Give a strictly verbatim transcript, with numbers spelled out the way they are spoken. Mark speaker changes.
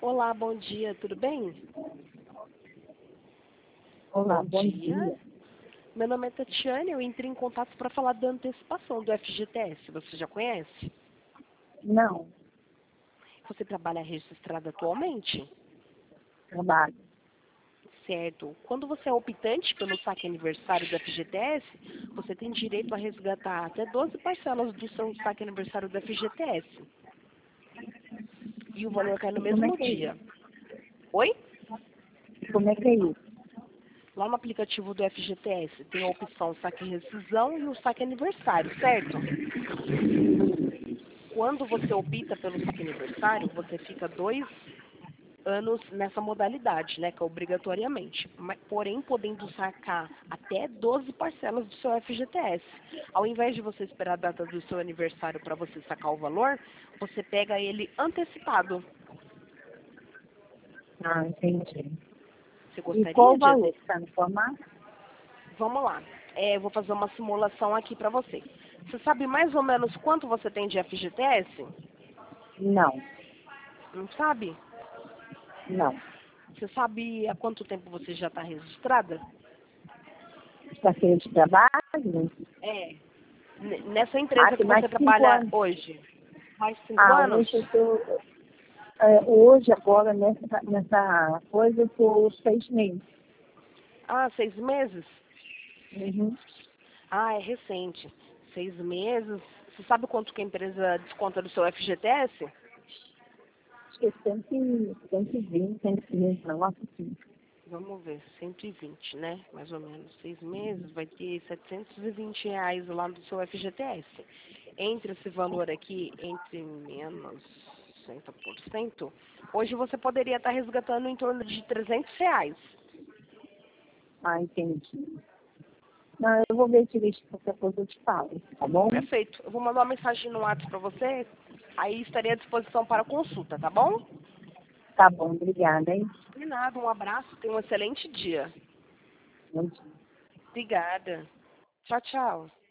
Speaker 1: Olá, bom dia, tudo bem?
Speaker 2: Olá,
Speaker 1: Bom
Speaker 2: bom
Speaker 1: dia.
Speaker 2: dia.
Speaker 1: Meu nome é Tatiane, eu entrei em contato para falar da antecipação do F G T S. Você já conhece?
Speaker 2: Não,
Speaker 1: Você trabalha registrado atualmente?
Speaker 2: trabalho.
Speaker 1: Certo. Quando você é optante pelo saque aniversário do F G T S, você tem direito a resgatar até doze parcelas do seu saque aniversário do F G T S. E o valor cai no
Speaker 2: E como é
Speaker 1: mesmo
Speaker 2: que é
Speaker 1: dia.
Speaker 2: isso?
Speaker 1: Oi?
Speaker 2: Como é que é isso?
Speaker 1: Lá no aplicativo do F G T S tem a opção saque rescisão e o saque aniversário, certo? Quando você opta pelo saque aniversário, você fica dois anos nessa modalidade, né, que é obrigatoriamente. Mas, porém, podendo sacar até doze parcelas do seu F G T S. Ao invés de você esperar a data do seu aniversário para você sacar o valor, você pega ele antecipado.
Speaker 2: Ah, entendi.
Speaker 1: Você
Speaker 2: E qual
Speaker 1: gostaria
Speaker 2: o
Speaker 1: de...
Speaker 2: valor que está no formato?
Speaker 1: Vamos lá. É, eu vou fazer uma simulação aqui para você. Você sabe mais ou menos quanto você tem de F G T S?
Speaker 2: Não,
Speaker 1: Não sabe?
Speaker 2: não.
Speaker 1: Você sabe há quanto tempo você já está registrada?
Speaker 2: Carteira de trabalho?
Speaker 1: É. N- Nessa
Speaker 2: Ah,
Speaker 1: empresa que
Speaker 2: tem mais
Speaker 1: você
Speaker 2: de cinco
Speaker 1: trabalha
Speaker 2: anos.
Speaker 1: hoje? Mais cinco
Speaker 2: Ah,
Speaker 1: anos?
Speaker 2: hoje eu estou... hoje, agora, nessa, nessa coisa, eu estou seis meses.
Speaker 1: Ah, seis meses?
Speaker 2: Uhum.
Speaker 1: Ah, é recente. Seis meses. Você sabe quanto que a empresa desconta do seu F G T S?
Speaker 2: Acho que é cento e cento e vinte, cento e quinze, negócio assim.
Speaker 1: Vamos ver, cento e vinte, né? Mais ou menos. Seis meses vai ter setecentos e vinte reais lá do seu F G T S. Entre esse valor aqui, entre menos sessenta por cento, hoje você poderia estar resgatando em torno de trezentos reais.
Speaker 2: Ah, entendi. Não, eu vou ver direito qualquer coisa eu te falo, tá bom?
Speaker 1: Perfeito. Eu vou mandar uma mensagem no WhatsApp para você. Aí estarei à disposição para consulta, tá bom?
Speaker 2: Tá bom, obrigada, hein?
Speaker 1: De nada, um abraço, tenha um excelente dia.
Speaker 2: Bom dia.
Speaker 1: Obrigada. Tchau, tchau.